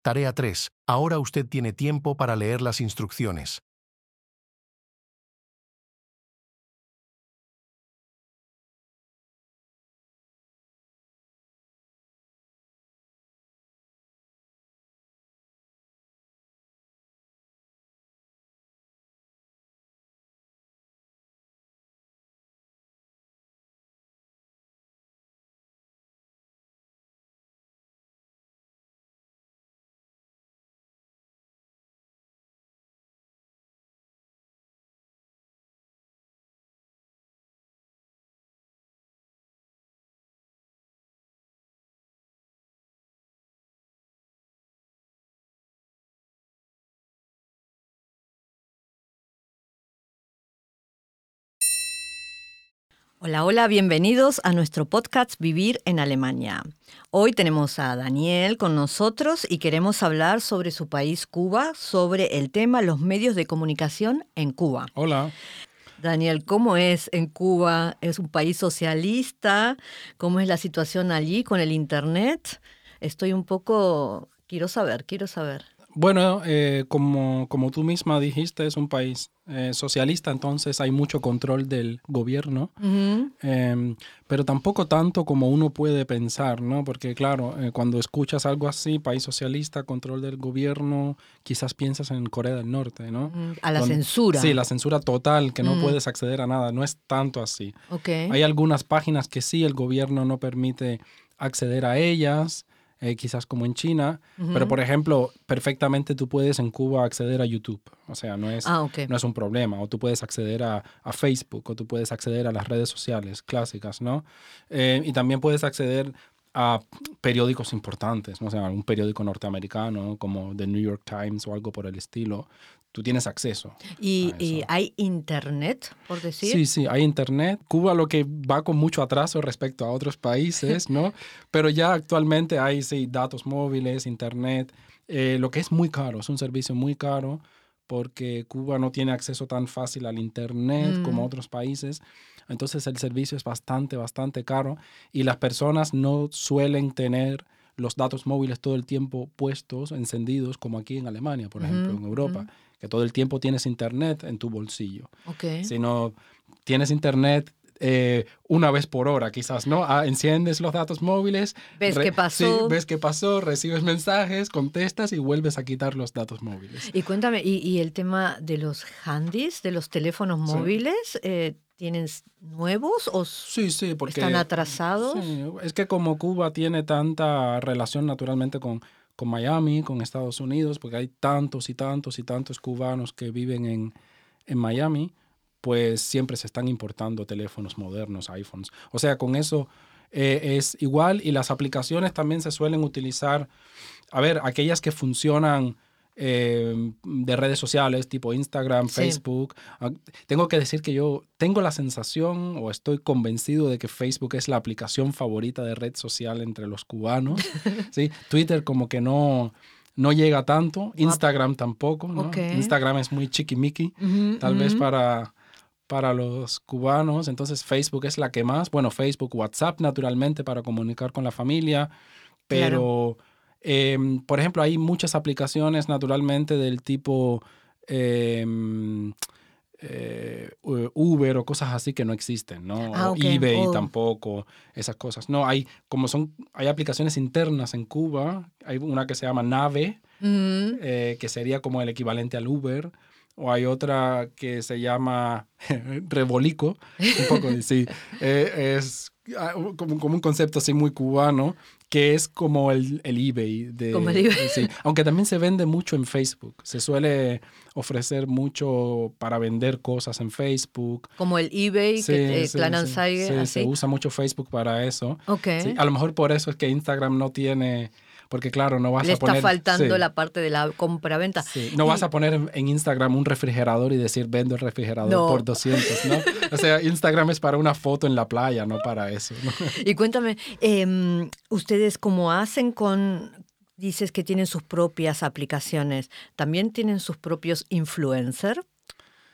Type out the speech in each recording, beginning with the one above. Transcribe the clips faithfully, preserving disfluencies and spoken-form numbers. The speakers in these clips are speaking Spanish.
Tarea tres. Ahora usted tiene tiempo para leer las instrucciones. Hola, hola, bienvenidos a nuestro podcast Vivir en Alemania. Hoy tenemos a Daniel con nosotros y queremos hablar sobre su país, Cuba, sobre el tema los medios de comunicación en Cuba. Hola. Daniel, ¿cómo es en Cuba? ¿Es un país socialista? ¿Cómo es la situación allí con el Internet? Estoy un poco... Quiero saber, quiero saber. Bueno, eh, como, como tú misma dijiste, es un país eh, socialista, entonces hay mucho control del gobierno, Uh-huh. eh, pero tampoco tanto como uno puede pensar, ¿no? Porque claro, eh, cuando escuchas algo así, país socialista, control del gobierno, quizás piensas en Corea del Norte, ¿no? Uh-huh. A la Donde, censura. Sí, la censura total, que no Uh-huh. puedes acceder a nada, no es tanto así. Okay. Hay algunas páginas que sí, el gobierno no permite acceder a ellas, Eh, quizás como en China, Uh-huh. pero por ejemplo, perfectamente tú puedes en Cuba acceder a YouTube, o sea, no es, ah, okay. no es un problema, o tú puedes acceder a, a Facebook, o tú puedes acceder a las redes sociales clásicas, ¿no? Eh, y también puedes acceder a periódicos importantes, ¿no? O sea, un periódico norteamericano como The New York Times o algo por el estilo. Tú tienes acceso. ¿Y, a eso. ¿Y hay internet, por decir? Sí, sí, hay internet. Cuba lo que va con mucho atraso respecto a otros países, ¿no? Pero ya actualmente hay, sí, datos móviles, internet, eh, lo que es muy caro, es un servicio muy caro porque Cuba no tiene acceso tan fácil al internet Mm. como otros países. Entonces el servicio es bastante, bastante caro y las personas no suelen tener los datos móviles todo el tiempo puestos, encendidos, como aquí en Alemania, por ejemplo, Uh-huh. en Europa. Uh-huh. Que todo el tiempo tienes internet en tu bolsillo. Okay. Sino tienes internet eh, una vez por hora, quizás, ¿no? Ah, enciendes los datos móviles. ¿Ves re- qué pasó? Sí, ves qué pasó, recibes mensajes, contestas y vuelves a quitar los datos móviles. Y cuéntame, ¿y, y el tema de los handys, de los teléfonos Sí. móviles, eh, tienen nuevos o Sí, sí, porque... están atrasados? Sí, es que como Cuba tiene tanta relación naturalmente con... con Miami, con Estados Unidos, porque hay tantos y tantos y tantos cubanos que viven en, en Miami, pues siempre se están importando teléfonos modernos, iPhones. O sea, con eso eh, es igual y las aplicaciones también se suelen utilizar, a ver, aquellas que funcionan eh, de redes sociales tipo Instagram, Sí. Facebook. Ah, tengo que decir que yo tengo la sensación o estoy convencido de que Facebook es la aplicación favorita de red social entre los cubanos. ¿Sí? Twitter como que no, no llega tanto, Instagram tampoco, ¿no? Okay. Instagram es muy chiquimiqui, Uh-huh, tal uh-huh. vez para, para los cubanos, entonces Facebook es la que más, bueno, Facebook, WhatsApp naturalmente para comunicar con la familia, pero... Claro. Eh, por ejemplo, hay muchas aplicaciones naturalmente del tipo eh, eh, Uber o cosas así que no existen, ¿no? Ah, o okay. eBay Oh. tampoco, esas cosas. No, hay como son, hay aplicaciones internas en Cuba. Hay una que se llama Nave, Uh-huh. eh, que sería como el equivalente al Uber. O hay otra que se llama Revolico, un poco, sí, eh, es como, como un concepto así muy cubano, que es como el, el eBay. De, como el eBay. Sí. Aunque también se vende mucho en Facebook, se suele ofrecer mucho para vender cosas en Facebook. Como el eBay, sí, que eh, sí, Kleinanzeigen, sí, sí, así. se usa mucho Facebook para eso. Okay. Sí, a lo mejor por eso es que Instagram no tiene... Porque claro, no vas Le a poner... Le está faltando sí, la parte de la compra-venta. Sí, no y, vas a poner en, en Instagram un refrigerador y decir vendo el refrigerador no. por doscientos, ¿no? O sea, Instagram es para una foto en la playa, no para eso, ¿no? Y cuéntame, eh, ¿ustedes cómo hacen con... Dices que tienen sus propias aplicaciones. ¿También tienen sus propios influencers?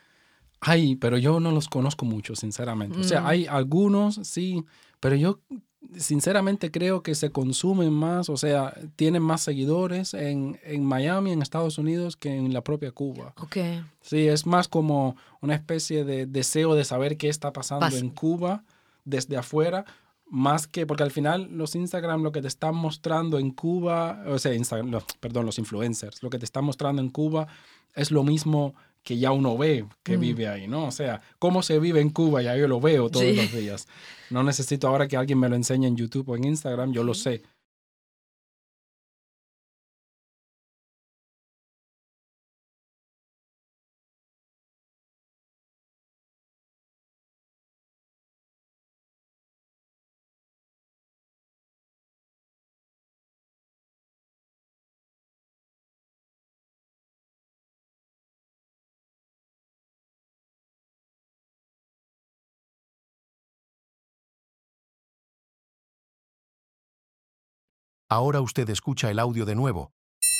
Ay, pero yo no los conozco mucho, sinceramente. Mm. O sea, hay algunos, sí, pero yo sinceramente creo que se consumen más, o sea, tienen más seguidores en, en Miami, en Estados Unidos, que en la propia Cuba. Okay. Sí, es más como una especie de deseo de saber qué está pasando Pas- en Cuba desde afuera, más que, porque al final los Instagram lo que te están mostrando en Cuba, o sea, Instagram, no, perdón, los influencers, lo que te están mostrando en Cuba es lo mismo que ya uno ve que Mm. vive ahí, ¿no? O sea, cómo se vive en Cuba, ya yo lo veo todos Sí. los días. No necesito ahora que alguien me lo enseñe en YouTube o en Instagram, yo lo sé. Ahora usted escucha el audio de nuevo.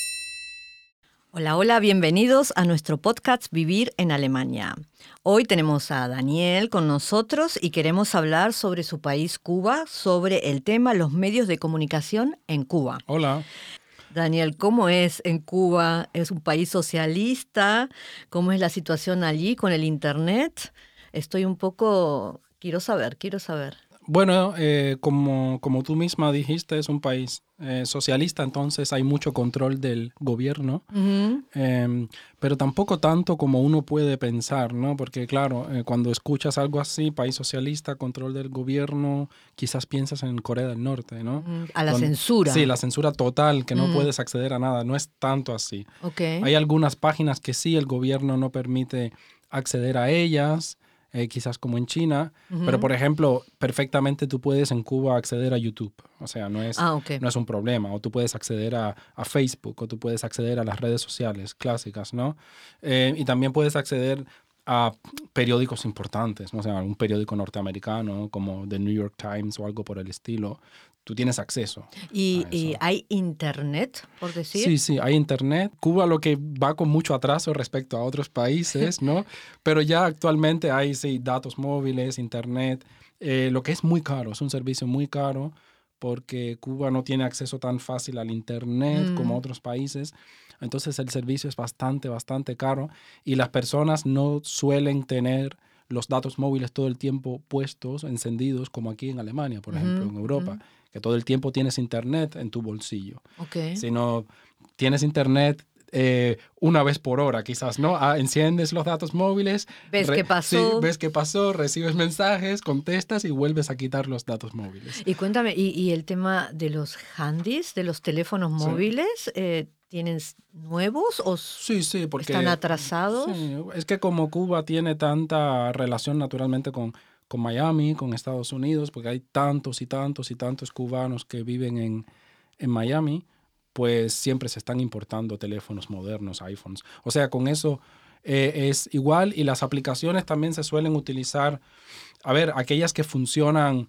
Hola, hola, bienvenidos a nuestro podcast Vivir en Alemania. Hoy tenemos a Daniel con nosotros y queremos hablar sobre su país Cuba, sobre el tema los medios de comunicación en Cuba. Hola. Daniel, ¿cómo es en Cuba? ¿Es un país socialista? ¿Cómo es la situación allí con el Internet? Estoy un poco... Quiero saber, quiero saber. Bueno, eh, como, como tú misma dijiste, es un país eh, socialista, entonces hay mucho control del gobierno, Uh-huh. eh, pero tampoco tanto como uno puede pensar, ¿no? Porque claro, eh, cuando escuchas algo así, país socialista, control del gobierno, quizás piensas en Corea del Norte, ¿no? A la Donde- censura. Sí, la censura total, que no Mm. puedes acceder a nada, no es tanto así. Ok. Hay algunas páginas que sí, el gobierno no permite acceder a ellas, eh, quizás como en China, Ujú. pero por ejemplo, perfectamente tú puedes en Cuba acceder a YouTube, o sea, no es, Ah, ok. no es un problema, o tú puedes acceder a, a Facebook, o tú puedes acceder a las redes sociales clásicas, ¿no? Eh, y también puedes acceder a periódicos importantes, ¿no? O sea, un periódico norteamericano como The New York Times o algo por el estilo, tú tienes acceso. ¿Y, a y eso. hay internet, por decir? Sí, sí, hay internet. Cuba lo que va con mucho atraso respecto a otros países, ¿no? Pero ya actualmente hay, sí, datos móviles, internet, eh, lo que es muy caro, es un servicio muy caro porque Cuba no tiene acceso tan fácil al internet Mm. como otros países. Entonces el servicio es bastante, bastante caro y las personas no suelen tener los datos móviles todo el tiempo puestos, encendidos, como aquí en Alemania, por Ujú, ejemplo, en Europa, ujú. que todo el tiempo tienes internet en tu bolsillo. Ok. Sino tienes internet eh, una vez por hora, quizás, ¿no? Ah, enciendes los datos móviles. ¿Ves re- qué pasó? Sí, ves qué pasó, recibes mensajes, contestas y vuelves a quitar los datos móviles. Y cuéntame, ¿y, y el tema de los handys, de los teléfonos Sí. móviles, eh, tienen s- nuevos o s- Sí, sí, porque... están atrasados? Sí, es que como Cuba tiene tanta relación naturalmente con, con Miami, con Estados Unidos, porque hay tantos y tantos y tantos cubanos que viven en, en Miami, pues siempre se están importando teléfonos modernos, iPhones. O sea, con eso eh, es igual y las aplicaciones también se suelen utilizar, a ver, aquellas que funcionan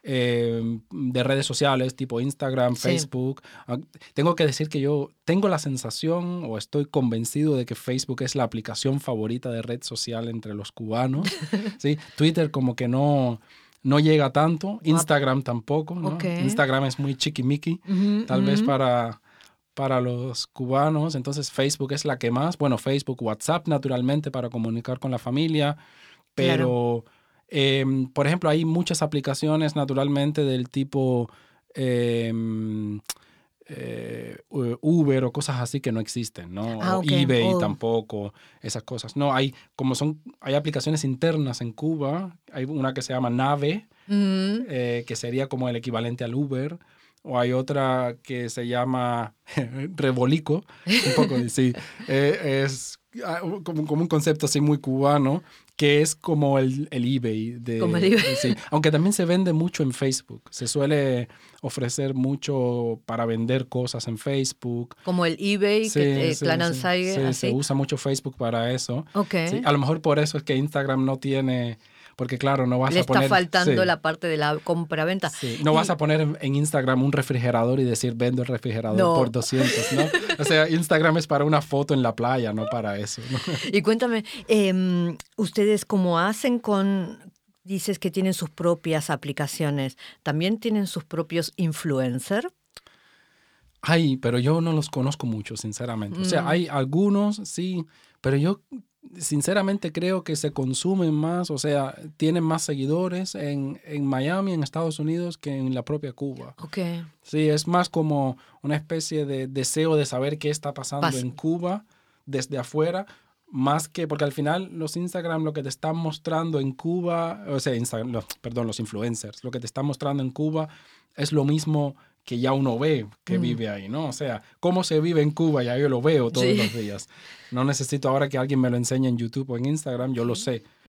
eh, de redes sociales tipo Instagram, Sí. Facebook. Ah, tengo que decir que yo tengo la sensación o estoy convencido de que Facebook es la aplicación favorita de red social entre los cubanos. ¿Sí? Twitter como que no, no llega tanto, Instagram tampoco, ¿no? Ok. Instagram es muy chiquimiqui, Ujú, tal vez ujú. para, para los cubanos. Entonces Facebook es la que más, bueno, Facebook, WhatsApp naturalmente para comunicar con la familia, pero, eh, por ejemplo, hay muchas aplicaciones naturalmente del tipo eh, eh, Uber o cosas así que no existen, ¿no? Ah, O ok. eBay Oh. tampoco, esas cosas. No, hay como son, hay aplicaciones internas en Cuba, hay una que se llama Nave, Ujú. eh, que sería como el equivalente al Uber, o hay otra que se llama Revolico, un poco de sí, eh, es ah, como, como un concepto así muy cubano, que es como el, el eBay. De, Como el eBay. de- sí. Aunque también se vende mucho en Facebook, se suele ofrecer mucho para vender cosas en Facebook. Como el eBay, Sí, que eh, sí, Kleinanzeigen, sí, sí, así. se usa mucho Facebook para eso. Ok. Sí, a lo mejor por eso es que Instagram no tiene, porque claro, no vas Le a poner... está faltando sí. la parte de la compra-venta. Sí, no Y- vas a poner en, en Instagram un refrigerador y decir vendo el refrigerador No. por doscientos, ¿no? O sea, Instagram es para una foto en la playa, no para eso, ¿no? Y cuéntame, em, ¿ustedes cómo hacen con, Dices que tienen sus propias aplicaciones. ¿También tienen sus propios influencers? Ay, pero yo no los conozco mucho, sinceramente. O sea, Mm. hay algunos, sí, pero yo sinceramente creo que se consumen más, o sea, tienen más seguidores en, en Miami, en Estados Unidos, que en la propia Cuba. Ok. Sí, es más como una especie de deseo de saber qué está pasando Pas- en Cuba desde afuera, más que, porque al final los Instagram lo que te están mostrando en Cuba, o sea, Instagram, lo- perdón, los influencers, lo que te están mostrando en Cuba es lo mismo que ya uno ve que Mm. vive ahí, ¿no? O sea, cómo se vive en Cuba, ya yo lo veo todos Sí. los días. No necesito ahora que alguien me lo enseñe en YouTube o en Instagram, yo lo Sí. sé.